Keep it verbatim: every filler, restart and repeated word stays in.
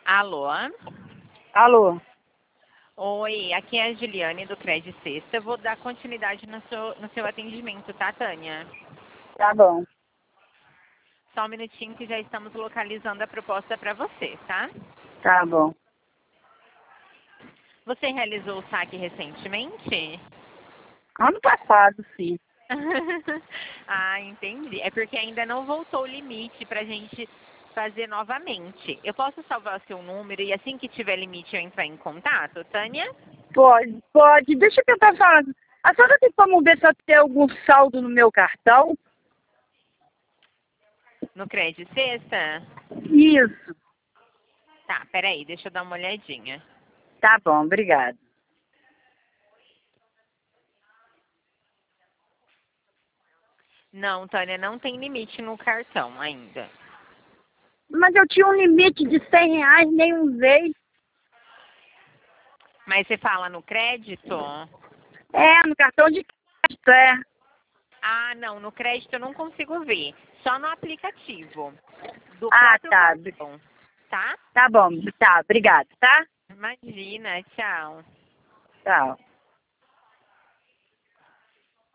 Alô? Alô? Oi, aqui é a Juliane do Cred Sexta. Eu vou dar continuidade no seu, no seu atendimento, tá, Tânia? Tá bom. Só um minutinho que já estamos localizando a proposta para você, tá? Tá bom. Você realizou o saque recentemente? Ano passado, sim. Ah, entendi. É porque ainda não voltou o limite pra gente fazer novamente. Eu posso salvar o seu número e assim que tiver limite eu entrar em contato, Tânia? Pode, pode. Deixa eu tentar falar. A senhora tem como ver se eu tenho algum saldo no meu cartão? No Cred Sexta? Isso. Tá, peraí, deixa eu dar uma olhadinha. Tá bom, obrigado. Não, Tânia, não tem limite no cartão ainda. Mas eu tinha um limite de cem reais, nem usei. Mas você fala no crédito? É, no cartão de crédito, é. Ah, não, no crédito eu não consigo ver. Só no aplicativo do Ah, próprio tá. cartão, tá? Tá bom, tá. Obrigado, tá? Imagina, tchau. Tchau.